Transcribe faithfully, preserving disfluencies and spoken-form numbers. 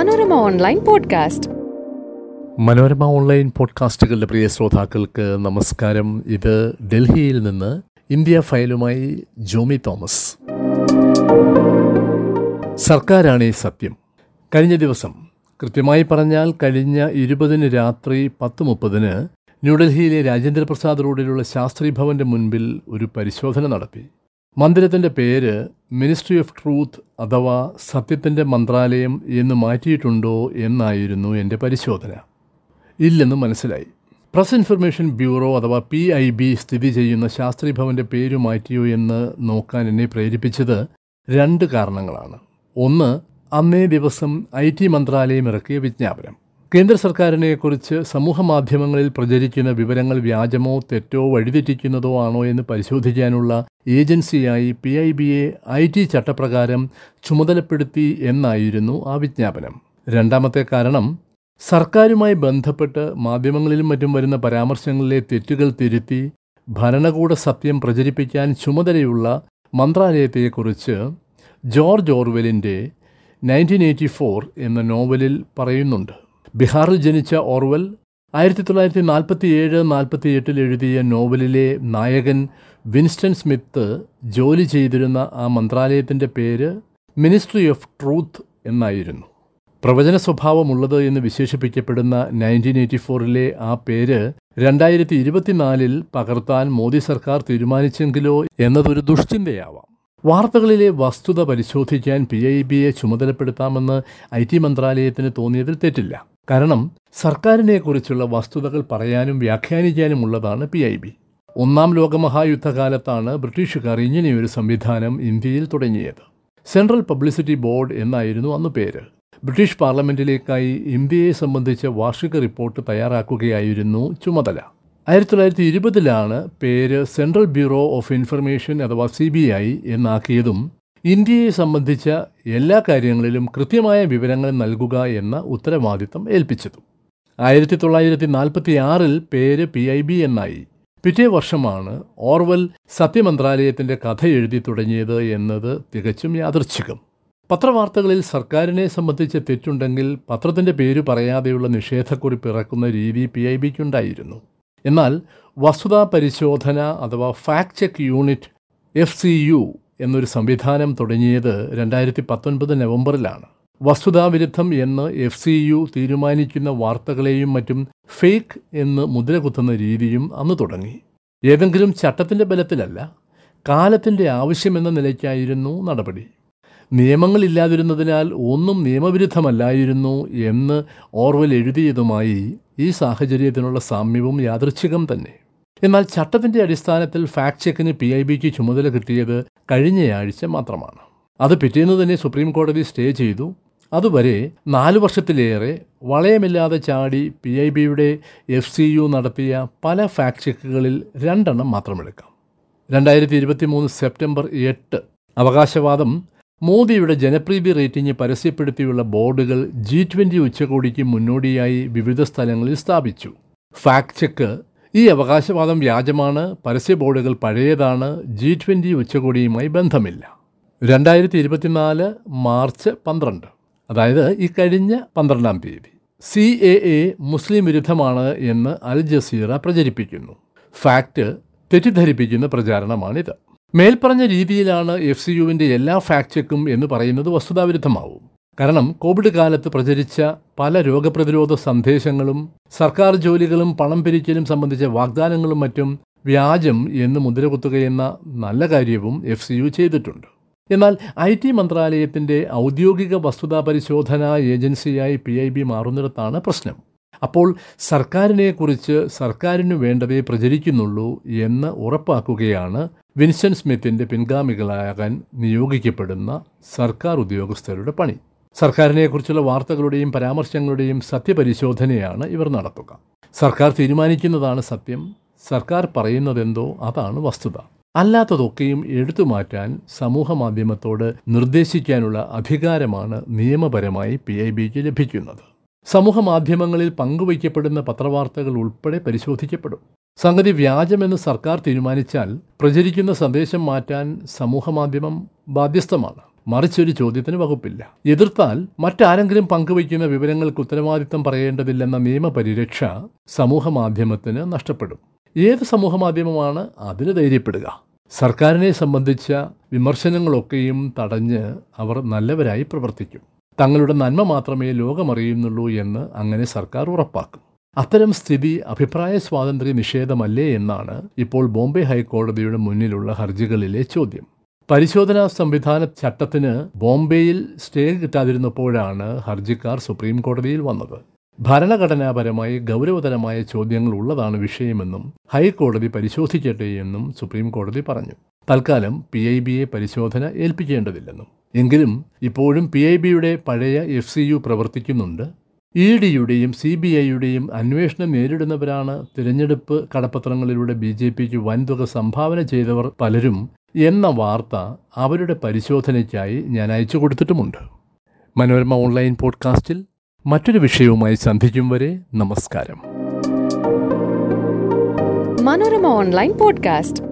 Manorama online podcast. Manorama online പോഡ്കാസ്റ്റുകളുടെ പ്രിയ ശ്രോതാക്കൾക്ക് നമസ്കാരം. ഇത് ഡൽഹിയിൽ നിന്ന് ഇന്ത്യ ഫയലുമായി ജോമി തോമസ്. സർക്കാരാണ് ഈ സത്യം. കഴിഞ്ഞ ദിവസം, കൃത്യമായി പറഞ്ഞാൽ കഴിഞ്ഞ ഇരുപതിന് രാത്രി പത്ത് മുപ്പതിന് ന്യൂഡൽഹിയിലെ രാജേന്ദ്ര പ്രസാദ് റോഡിലുള്ള ശാസ്ത്രി ഭവന്റെ മുൻപിൽ ഒരു പരിശോധന നടത്തി. മന്ദിരത്തിൻ്റെ പേര് മിനിസ്ട്രി ഓഫ് ട്രൂത്ത് അഥവാ സത്യത്തിൻ്റെ മന്ത്രാലയം എന്ന് മാറ്റിയിട്ടുണ്ടോ എന്നായിരുന്നു എൻ്റെ പരിശോധന. ഇല്ലെന്ന് മനസ്സിലായി. പ്രസ് ഇൻഫർമേഷൻ ബ്യൂറോ അഥവാ പി ഐ ബി സ്ഥിതി ചെയ്യുന്ന ശാസ്ത്രി ഭവൻ്റെ പേര് മാറ്റിയോ എന്ന് നോക്കാൻ എന്നെ പ്രേരിപ്പിച്ചത് രണ്ട് കാരണങ്ങളാണ്. ഒന്ന്, അന്നേ ദിവസം ഐ ടി മന്ത്രാലയം ഇറക്കിയ വിജ്ഞാപനം. കേന്ദ്ര സർക്കാരിനെക്കുറിച്ച് സമൂഹ മാധ്യമങ്ങളിൽ പ്രചരിക്കുന്ന വിവരങ്ങൾ വ്യാജമോ തെറ്റോ വഴിതെറ്റിക്കുന്നതോ ആണോ എന്ന് പരിശോധിക്കാനുള്ള ഏജൻസിയായി പി ഐ ബിയെ ഐ ടി ചട്ടപ്രകാരം ചുമതലപ്പെടുത്തി എന്നായിരുന്നു ആ വിജ്ഞാപനം. രണ്ടാമത്തെ കാരണം, സർക്കാരുമായി ബന്ധപ്പെട്ട് മാധ്യമങ്ങളിലും മറ്റും വരുന്ന പരാമർശങ്ങളിലെ തെറ്റുകൾ തിരുത്തി ഭരണകൂട സത്യം പ്രചരിപ്പിക്കാൻ ചുമതലയുള്ള മന്ത്രാലയത്തെക്കുറിച്ച് ജോർജ് ഓർവെലിൻ്റെ നയൻറ്റീൻ എയ്റ്റി ഫോർ എന്ന നോവലിൽ പറയുന്നുണ്ട്. ബീഹാറിൽ ജനിച്ച ഓർവെൽ ആയിരത്തി തൊള്ളായിരത്തി നാൽപ്പത്തി ഏഴ് നാൽപ്പത്തി എട്ടിൽ എഴുതിയ നോവലിലെ നായകൻ വിൻസ്റ്റൺ സ്മിത്ത് ജോലി ചെയ്തിരുന്ന ആ മന്ത്രാലയത്തിൻ്റെ പേര് മിനിസ്ട്രി ഓഫ് ട്രൂത്ത് എന്നായിരുന്നു. പ്രവചന സ്വഭാവമുള്ളത് എന്ന് വിശേഷിപ്പിക്കപ്പെടുന്ന നയൻറ്റീൻ എയ്റ്റി ഫോറിലെ ആ പേര് രണ്ടായിരത്തി ഇരുപത്തിനാലിൽ പകർത്താൻ മോദി സർക്കാർ തീരുമാനിച്ചെങ്കിലോ എന്നതൊരു ദുഷ്ചിന്തയാവാം. വാർത്തകളിലെ വസ്തുത പരിശോധിക്കാൻ പി ഐ ബിയെ ചുമതലപ്പെടുത്താമെന്ന് ഐ ടി മന്ത്രാലയത്തിന് തോന്നിയതിൽ തെറ്റില്ല. കാരണം സർക്കാരിനെക്കുറിച്ചുള്ള വസ്തുതകൾ പറയാനും വ്യാഖ്യാനിക്കാനുമുള്ളതാണ് പി ഐ ബി. ഒന്നാം ലോകമഹായുദ്ധകാലത്താണ് ബ്രിട്ടീഷുകാർ ഇങ്ങനെയൊരു സംവിധാനം ഇന്ത്യയിൽ തുടങ്ങിയത്. സെൻട്രൽ പബ്ലിസിറ്റി ബോർഡ് എന്നായിരുന്നു അന്ന് പേര്. ബ്രിട്ടീഷ് പാർലമെന്റിലേക്കായി ഇന്ത്യയെ സംബന്ധിച്ച വാർഷിക റിപ്പോർട്ട് തയ്യാറാക്കുകയായിരുന്നു ചുമതല. ആയിരത്തി തൊള്ളായിരത്തി ഇരുപതിലാണ് പേര് സെൻട്രൽ ബ്യൂറോ ഓഫ് ഇൻഫർമേഷൻ അഥവാ സി ബി ഐ എന്നാക്കിയതും ഇന്ത്യയെ സംബന്ധിച്ച എല്ലാ കാര്യങ്ങളിലും കൃത്യമായ വിവരങ്ങൾ നൽകുക എന്ന ഉത്തരവാദിത്തം ഏൽപ്പിച്ചതും. ആയിരത്തി തൊള്ളായിരത്തി നാൽപ്പത്തി ആറിൽ പേര് പി ഐ ബി എന്നായി. പിറ്റേ വർഷമാണ് ഓർവെൽ സത്യമന്ത്രാലയത്തിൻ്റെ കഥ എഴുതി തുടങ്ങിയത് എന്നത് തികച്ചും യാദൃച്ഛികം. പത്രവാർത്തകളിൽ സർക്കാരിനെ സംബന്ധിച്ച് തെറ്റുണ്ടെങ്കിൽ പത്രത്തിൻ്റെ പേര് പറയാതെയുള്ള നിഷേധക്കുറിപ്പ് ഇറക്കുന്ന രീതി പി ഐ ബിക്കുണ്ടായിരുന്നു. എന്നാൽ വസ്തുതാ പരിശോധന അഥവാ fact check unit F C U എന്നൊരു സംവിധാനം തുടങ്ങിയത് രണ്ടായിരത്തി പത്തൊൻപത് നവംബറിലാണ്. വസ്തുതാവിരുദ്ധം എന്ന് എഫ് സി യു തീരുമാനിക്കുന്ന വാർത്തകളെയും മറ്റും ഫേക്ക് എന്ന് മുദ്രകുത്തുന്ന രീതിയും അന്ന് തുടങ്ങി. ഏതെങ്കിലും ചട്ടത്തിൻ്റെ ബലത്തിലല്ല, കാലത്തിൻ്റെ ആവശ്യമെന്ന നിലയ്ക്കായിരുന്നു നടപടി. നിയമങ്ങളില്ലാതിരുന്നതിനാൽ ഒന്നും നിയമവിരുദ്ധമല്ലായിരുന്നു എന്ന് ഓർവെൽ എഴുതിയതുമായി ഈ സാഹചര്യത്തിനുള്ള സാമ്യവും യാദൃച്ഛികം തന്നെ. എന്നാൽ ചട്ടത്തിൻ്റെ അടിസ്ഥാനത്തിൽ ഫാക്ട് ചെക്കിന് പി ഐ ബിക്ക് ചുമതല കിട്ടിയത് കഴിഞ്ഞയാഴ്ച മാത്രമാണ്. അത് പിറ്റേന്ന് തന്നെ സുപ്രീം കോടതി സ്റ്റേ ചെയ്തു. അതുവരെ നാലു വർഷത്തിലേറെ വളയമില്ലാതെ ചാടി പി ഐ ബിയുടെ എഫ് സി യു നടത്തിയ പല ഫാക്ട് ചെക്കുകളിൽ രണ്ടെണ്ണം മാത്രമെടുക്കാം. രണ്ടായിരത്തി ഇരുപത്തി മൂന്ന് സെപ്റ്റംബർ എട്ട് അവകാശവാദം മോദിയുടെ ജനപ്രീതി റേറ്റിംഗ് പരസ്യപ്പെടുത്തിയുള്ള ബോർഡുകൾ ജി ട്വൻ്റി ഉച്ചകോടിക്ക് മുന്നോടിയായി വിവിധ സ്ഥലങ്ങളിൽ സ്ഥാപിച്ചു. ഫാക്ട് ചെക്ക്: ഈ അവകാശവാദം വ്യാജമാണ്, പരസ്യ ബോർഡുകൾ പഴയതാണ്, ജി ട്വൻ്റി ഉച്ചകോടിയുമായി ബന്ധമില്ല. രണ്ടായിരത്തി ഇരുപത്തിനാല് മാർച്ച് പന്ത്രണ്ട്, അതായത് ഈ കഴിഞ്ഞ പന്ത്രണ്ടാം തീയതി, സി എ എ മുസ്ലിം വിരുദ്ധമാണ് എന്ന് അൽ ജസീറ പ്രചരിപ്പിക്കുന്നു. ഫാക്ട് തെറ്റിദ്ധരിപ്പിക്കുന്ന പ്രചാരണമാണിത്. മേൽപ്പറഞ്ഞ രീതിയിലാണ് എഫ് സി യുവിൻ്റെ എല്ലാ ഫാക്ട് ചെക്കും എന്ന് പറയുന്നത് വസ്തുതാവിരുദ്ധമാവും. കാരണം കോവിഡ് കാലത്ത് പ്രചരിച്ച പല രോഗപ്രതിരോധ സന്ദേശങ്ങളും സർക്കാർ ജോലികളും പണം പിരിക്കലും സംബന്ധിച്ച വാഗ്ദാനങ്ങളും മറ്റും വ്യാജം എന്ന് മുദ്രകുത്തുകയെന്ന നല്ല കാര്യവും എഫ് സി യു ചെയ്തിട്ടുണ്ട്. എന്നാൽ ഐ ടി മന്ത്രാലയത്തിൻ്റെ ഔദ്യോഗിക വസ്തുതാ പരിശോധനാ ഏജൻസിയായി പി ഐ ബി മാറുന്നിടത്താണ് പ്രശ്നം. അപ്പോൾ സർക്കാരിനെക്കുറിച്ച് സർക്കാരിനു വേണ്ടതേ പ്രചരിക്കുന്നുള്ളൂ എന്ന് ഉറപ്പാക്കുകയാണ് വിൻസ്റ്റൺ സ്മിത്തിൻ്റെ പിൻഗാമികളാകാൻ നിയോഗിക്കപ്പെടുന്ന സർക്കാർ ഉദ്യോഗസ്ഥരുടെ പണി. സർക്കാരിനെക്കുറിച്ചുള്ള വാർത്തകളുടെയും പരാമർശങ്ങളുടെയും സത്യപരിശോധനയാണ് ഇവർ നടത്തുക. സർക്കാർ തീരുമാനിക്കുന്നതാണ് സത്യം. സർക്കാർ പറയുന്നതെന്തോ അതാണ് വസ്തുത. അല്ലാത്തതൊക്കെയും എടുത്തുമാറ്റാൻ സമൂഹ മാധ്യമത്തോട് നിർദ്ദേശിക്കാനുള്ള അധികാരമാണ് നിയമപരമായി പി ഐ ബിക്ക് ലഭിക്കുന്നത്. സമൂഹ മാധ്യമങ്ങളിൽ പങ്കുവയ്ക്കപ്പെടുന്ന പത്രവാർത്തകൾ ഉൾപ്പെടെ പരിശോധിക്കപ്പെടും. സംഗതി വ്യാജമെന്ന് സർക്കാർ തീരുമാനിച്ചാൽ പ്രചരിക്കുന്ന സന്ദേശം മാറ്റാൻ സമൂഹമാധ്യമം ബാധ്യസ്ഥമാണ്. മറിച്ചൊരു ചോദ്യത്തിന് വകുപ്പില്ല. എതിർത്താൽ മറ്റാരെങ്കിലും പങ്കുവയ്ക്കുന്ന വിവരങ്ങൾക്ക് ഉത്തരവാദിത്തം പറയേണ്ടതില്ലെന്ന നിയമപരിരക്ഷ സമൂഹ മാധ്യമത്തിന് നഷ്ടപ്പെടും. ഏത് സമൂഹ മാധ്യമമാണ് അതിന് ധൈര്യപ്പെടുക? സർക്കാരിനെ സംബന്ധിച്ച വിമർശനങ്ങളൊക്കെയും തടഞ്ഞ് അവർ നല്ലവരായി പ്രവർത്തിക്കും. തങ്ങളുടെ നന്മ മാത്രമേ ലോകമറിയുന്നുള്ളൂ എന്ന് അങ്ങനെ സർക്കാർ ഉറപ്പാക്കും. അത്തരം സ്ഥിതി അഭിപ്രായ സ്വാതന്ത്ര്യ നിഷേധമല്ലേ എന്നാണ് ഇപ്പോൾ ബോംബെ ഹൈക്കോടതിയുടെ മുന്നിലുള്ള ഹർജികളിലെ ചോദ്യം. പരിശോധനാ സംവിധാന ചട്ടത്തിന് ബോംബെയിൽ സ്റ്റേ കിട്ടാതിരുന്നപ്പോഴാണ് ഹർജിക്കാർ സുപ്രീം കോടതിയിൽ വന്നത്. ഭരണഘടനാപരമായി ഗൗരവതരമായ ചോദ്യങ്ങൾ ഉള്ളതാണ് വിഷയമെന്നും ഹൈക്കോടതി പരിശോധിക്കട്ടെയെന്നും സുപ്രീം കോടതി പറഞ്ഞു. തൽക്കാലം പി ഐ ബിയെ പരിശോധന ഏൽപ്പിക്കേണ്ടതില്ലെന്നും. എങ്കിലും ഇപ്പോഴും പി ഐ ബിയുടെ പഴയ എഫ് സി യു പ്രവർത്തിക്കുന്നുണ്ട്. ഇ ഡിയുടെയും സി ബി ഐയുടെയും അന്വേഷണം നേരിടുന്നവരാണ് തിരഞ്ഞെടുപ്പ് കടപ്പത്രങ്ങളിലൂടെ ബി ജെ പിക്ക് വൻതുക സംഭാവന ചെയ്തവർ പലരും എന്ന വാർത്ത അവരുടെ പരിശോധനയ്ക്കായി ഞാൻ അയച്ചു കൊടുത്തിട്ടുമുണ്ട്. മനോരമ ഓൺലൈൻ പോഡ്കാസ്റ്റിൽ മറ്റൊരു വിഷയവുമായി സന്ധിക്കും വരെ നമസ്കാരം. Manorama online podcast.